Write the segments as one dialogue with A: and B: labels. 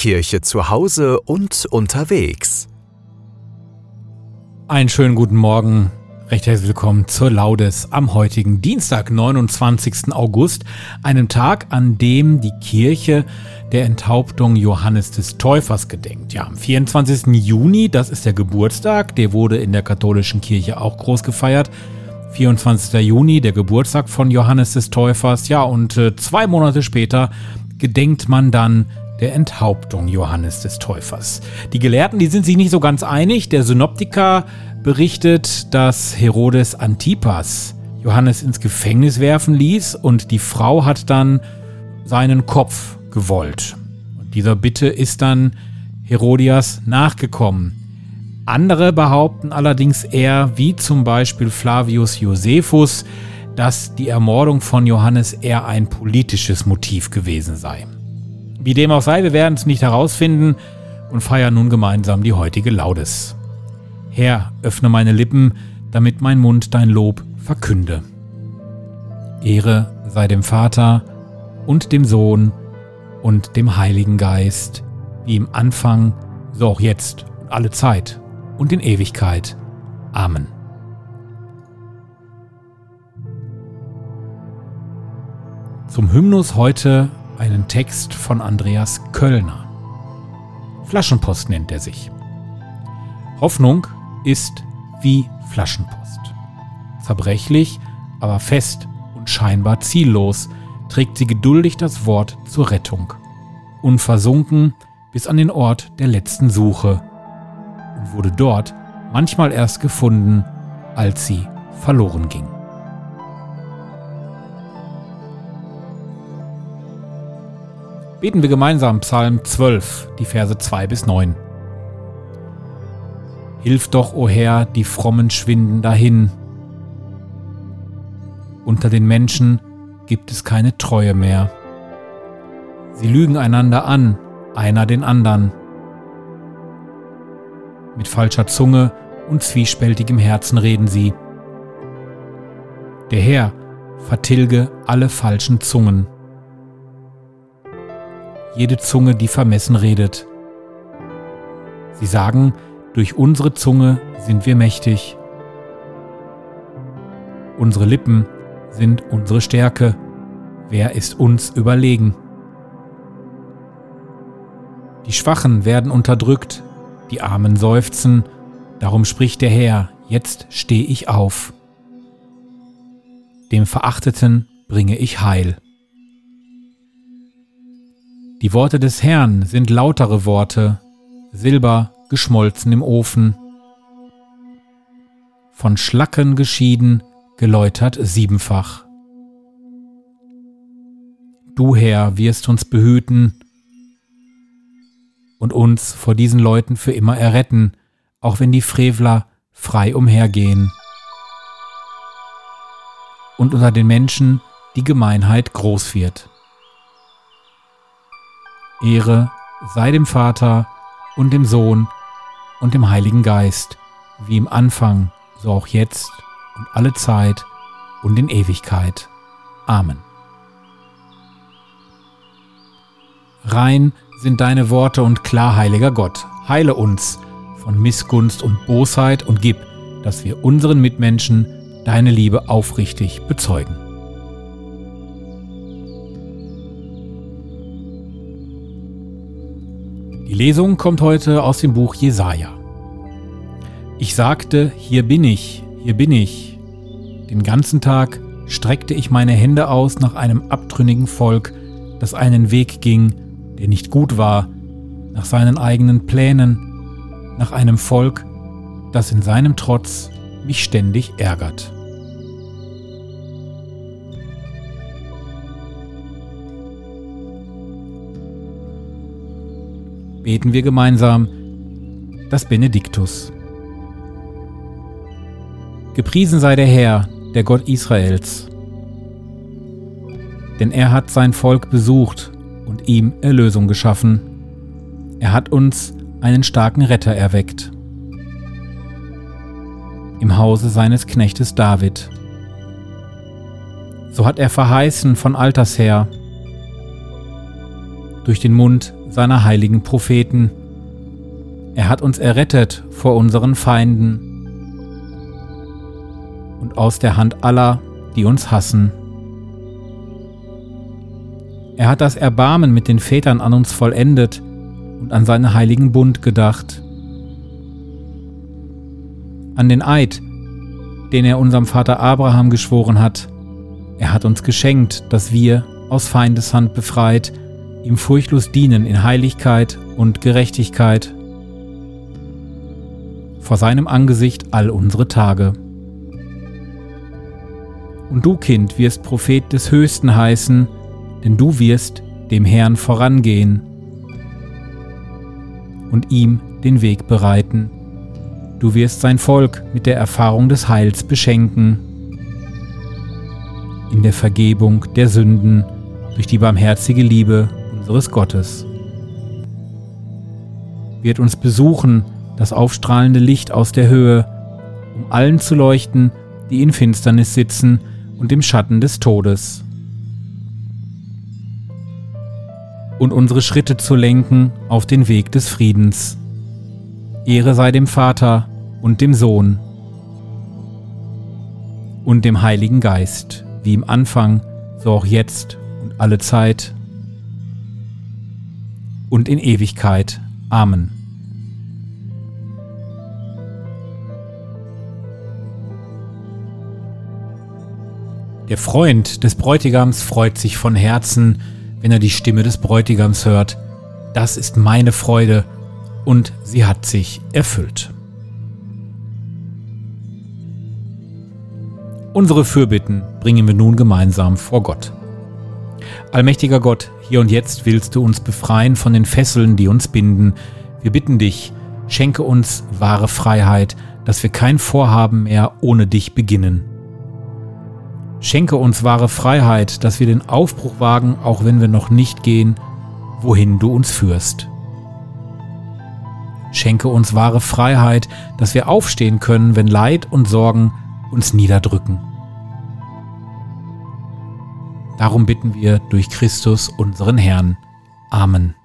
A: Kirche zu Hause und unterwegs.
B: Einen schönen guten Morgen, recht herzlich willkommen zur Laudes am heutigen Dienstag, 29. August, einem Tag, an dem die Kirche der Enthauptung Johannes des Täufers gedenkt. Ja, am 24. Juni, das ist der Geburtstag, der wurde in der katholischen Kirche auch groß gefeiert. 24. Juni, der Geburtstag von Johannes des Täufers, ja, und 2 Monate später gedenkt man dann der Enthauptung Johannes des Täufers. Die Gelehrten, die sind sich nicht so ganz einig. Der Synoptiker berichtet, dass Herodes Antipas Johannes ins Gefängnis werfen ließ und die Frau hat dann seinen Kopf gewollt. Und dieser Bitte ist dann Herodias nachgekommen. Andere behaupten allerdings eher, wie zum Beispiel Flavius Josephus, dass die Ermordung von Johannes eher ein politisches Motiv gewesen sei. Wie dem auch sei, wir werden es nicht herausfinden und feiern nun gemeinsam die heutige Laudes. Herr, öffne meine Lippen, damit mein Mund dein Lob verkünde. Ehre sei dem Vater und dem Sohn und dem Heiligen Geist, wie im Anfang, so auch jetzt und alle Zeit und in Ewigkeit. Amen. Zum Hymnus heute einen Text von Andreas Köllner. Flaschenpost nennt er sich. Hoffnung ist wie Flaschenpost. Zerbrechlich, aber fest und scheinbar ziellos trägt sie geduldig das Wort zur Rettung. Unversunken bis an den Ort der letzten Suche. Und wurde dort manchmal erst gefunden, als sie verloren ging. Beten wir gemeinsam Psalm 12, die Verse 2 bis 9. Hilf doch, o Herr, die Frommen schwinden dahin. Unter den Menschen gibt es keine Treue mehr. Sie lügen einander an, einer den andern. Mit falscher Zunge und zwiespältigem Herzen reden sie. Der Herr vertilge alle falschen Zungen. Jede Zunge, die vermessen redet. Sie sagen, durch unsere Zunge sind wir mächtig. Unsere Lippen sind unsere Stärke. Wer ist uns überlegen? Die Schwachen werden unterdrückt, die Armen seufzen. Darum spricht der Herr, jetzt stehe ich auf. Dem Verachteten bringe ich Heil. Die Worte des Herrn sind lautere Worte, Silber geschmolzen im Ofen. Von Schlacken geschieden, geläutert 7-fach. Du, Herr, wirst uns behüten und uns vor diesen Leuten für immer erretten, auch wenn die Frevler frei umhergehen. Und unter den Menschen die Gemeinheit groß wird. Ehre sei dem Vater und dem Sohn und dem Heiligen Geist, wie im Anfang, so auch jetzt und alle Zeit und in Ewigkeit. Amen. Rein sind deine Worte und klar, heiliger Gott. Heile uns von Missgunst und Bosheit und gib, dass wir unseren Mitmenschen deine Liebe aufrichtig bezeugen. Die Lesung kommt heute aus dem Buch Jesaja. Ich sagte, hier bin ich, hier bin ich. Den ganzen Tag streckte ich meine Hände aus nach einem abtrünnigen Volk, das einen Weg ging, der nicht gut war, nach seinen eigenen Plänen, nach einem Volk, das in seinem Trotz mich ständig ärgert. Beten wir gemeinsam das Benediktus. Gepriesen sei der Herr, der Gott Israels, denn er hat sein Volk besucht und ihm Erlösung geschaffen. Er hat uns einen starken Retter erweckt. Im Hause seines Knechtes David. So hat er verheißen von alters her. Durch den Mund seiner heiligen Propheten. Er hat uns errettet vor unseren Feinden und aus der Hand aller, die uns hassen. Er hat das Erbarmen mit den Vätern an uns vollendet und an seinen heiligen Bund gedacht. An den Eid, den er unserem Vater Abraham geschworen hat. Er hat uns geschenkt, dass wir, aus Feindeshand befreit, ihm furchtlos dienen in Heiligkeit und Gerechtigkeit. Vor seinem Angesicht all unsere Tage. Und du, Kind, wirst Prophet des Höchsten heißen, denn du wirst dem Herrn vorangehen und ihm den Weg bereiten. Du wirst sein Volk mit der Erfahrung des Heils beschenken, in der Vergebung der Sünden durch die barmherzige Liebe unseres Gottes. Wird uns besuchen das aufstrahlende Licht aus der Höhe, um allen zu leuchten, die in Finsternis sitzen und im Schatten des Todes. Und unsere Schritte zu lenken auf den Weg des Friedens. Ehre sei dem Vater und dem Sohn und dem Heiligen Geist, wie im Anfang, so auch jetzt und alle Zeit und in Ewigkeit. Amen. Der Freund des Bräutigams freut sich von Herzen, wenn er die Stimme des Bräutigams hört. Das ist meine Freude, und sie hat sich erfüllt. Unsere Fürbitten bringen wir nun gemeinsam vor Gott. Allmächtiger Gott, hier und jetzt willst du uns befreien von den Fesseln, die uns binden. Wir bitten dich, schenke uns wahre Freiheit, dass wir kein Vorhaben mehr ohne dich beginnen. Schenke uns wahre Freiheit, dass wir den Aufbruch wagen, auch wenn wir noch nicht gehen, wohin du uns führst. Schenke uns wahre Freiheit, dass wir aufstehen können, wenn Leid und Sorgen uns niederdrücken. Darum bitten wir durch Christus, unseren Herrn. Amen.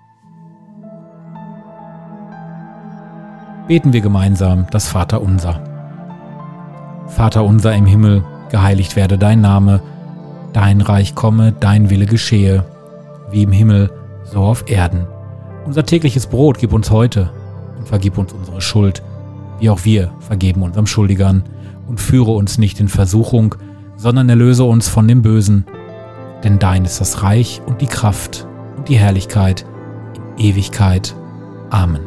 B: Beten wir gemeinsam das Vaterunser. Vater unser im Himmel, geheiligt werde dein Name, dein Reich komme, dein Wille geschehe, wie im Himmel, so auf Erden. Unser tägliches Brot gib uns heute und vergib uns unsere Schuld, wie auch wir vergeben unserem Schuldigern. Und führe uns nicht in Versuchung, sondern erlöse uns von dem Bösen. Denn dein ist das Reich und die Kraft und die Herrlichkeit in Ewigkeit. Amen.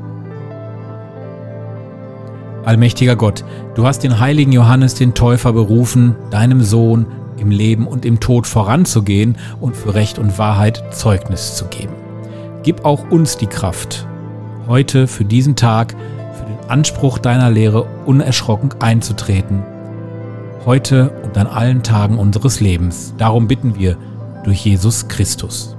B: Allmächtiger Gott, du hast den heiligen Johannes den Täufer berufen, deinem Sohn im Leben und im Tod voranzugehen und für Recht und Wahrheit Zeugnis zu geben. Gib auch uns die Kraft, heute für diesen Tag, für den Anspruch deiner Lehre unerschrocken einzutreten. Heute und an allen Tagen unseres Lebens. Darum bitten wir durch Jesus Christus.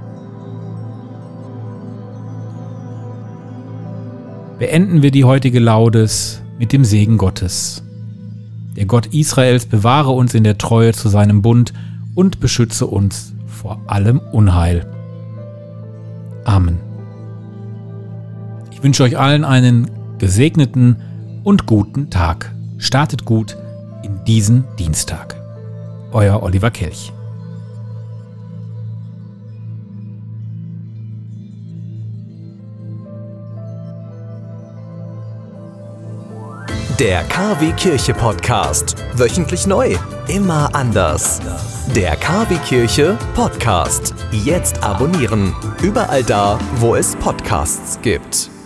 B: Beenden wir die heutige Laudes mit dem Segen Gottes. Der Gott Israels bewahre uns in der Treue zu seinem Bund und beschütze uns vor allem Unheil. Amen. Ich wünsche euch allen einen gesegneten und guten Tag. Startet gut in diesen Dienstag. Euer Oliver Kelch.
A: Der KW Kirche Podcast. Wöchentlich neu. Immer anders. Der KW Kirche Podcast. Jetzt abonnieren. Überall da, wo es Podcasts gibt.